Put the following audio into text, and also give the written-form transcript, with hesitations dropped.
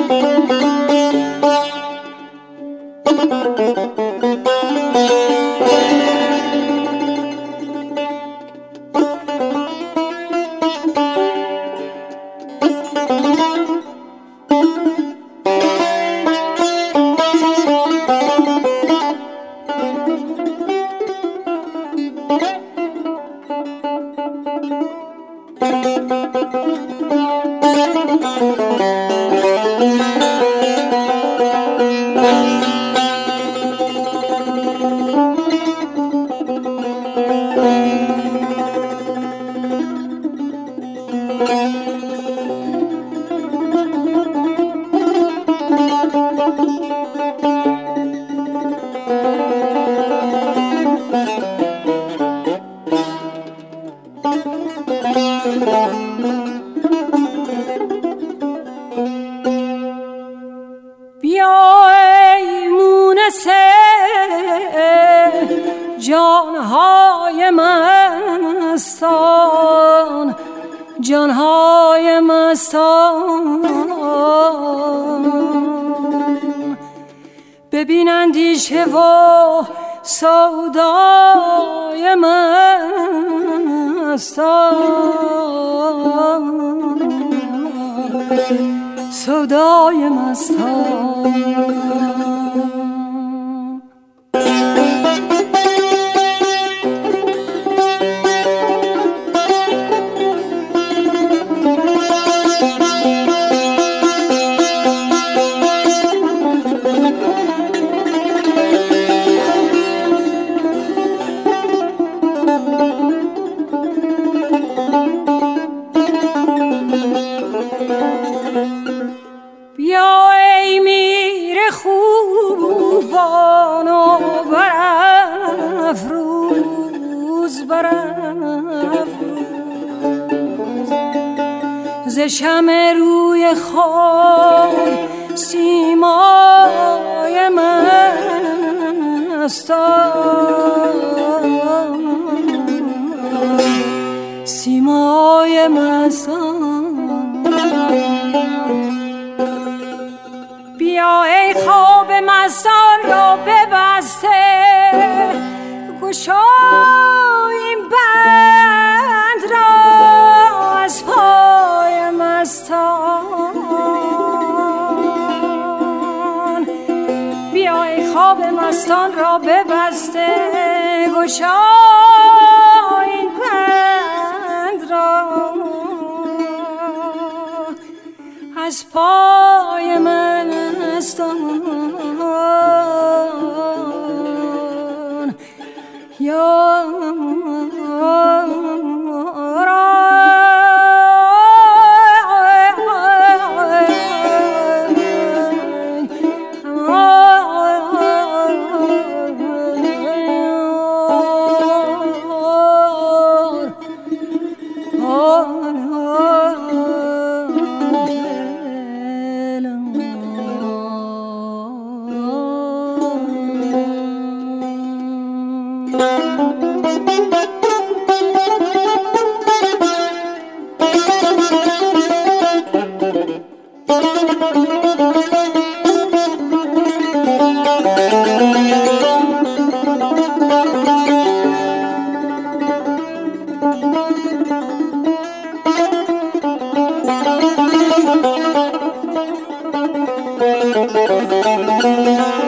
بیا ای مونس جانهای مستان، جانهای مستان، ببین اندیشه و سودای مستان، سودای مستان. بیا ای میر خوبان و برافروز، برافروز ز شمع روی خود سیمای مستان، سیمای مستان. بیا ای خواب مستان را ببسته، گشای این بند را از پای مستان. بیا ای خواب مستان را ببسته، گشای این بند را از پای مستان. یا Thank you.